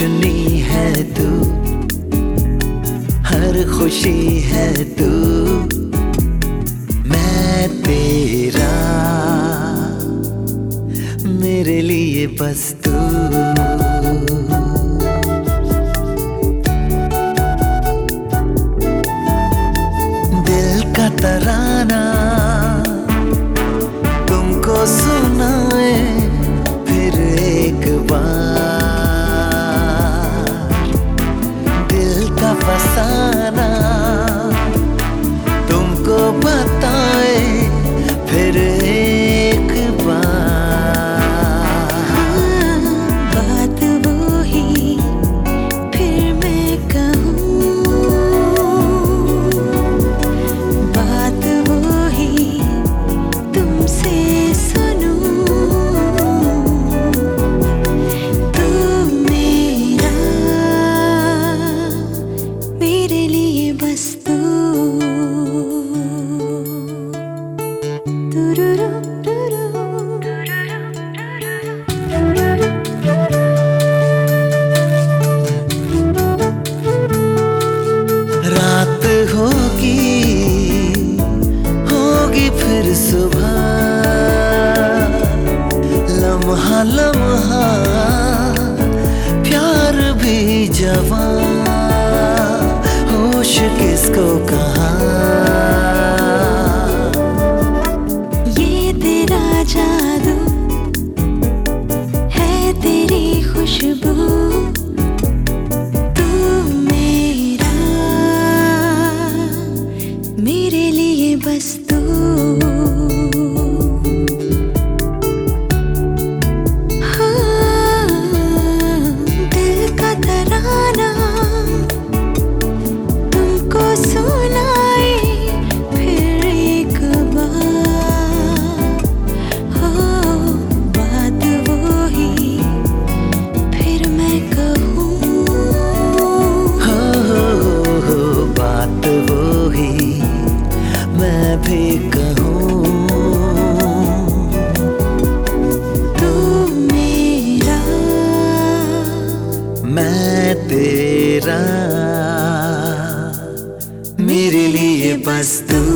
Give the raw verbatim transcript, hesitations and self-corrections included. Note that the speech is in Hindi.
रोशनी है तू, हर खुशी है तू, मैं तेरा, मेरे लिए बस तू। दिल का तराना तुमको सुनाए फिर एक बार, दिल का फसाना तुमको बताए फिर एक बार। हाँ, बात वो ही फिर मैं कहूँ, बात वो ही तुमसे सुनूं। तू मेरा, मेरे लिए बस तू। तुरुरु, तुरुरु, रात होगी होगी फिर सुबह, लम्हा लम्हा प्यार भी जवां, होश किसको कहाँ। ये तेरा जादू है, तेरी खुशबू, तू मेरा, मेरे लिए बस तू। हाँ, दिल का तराना तुमको सुनाए फिर एक बार। हो बात वो ही फिर मैं कहूँ, हो, हो, हो बात वो ही मैं भी कहूँ। तू मेरा, मैं तेरा, मेरे लिए बस तू।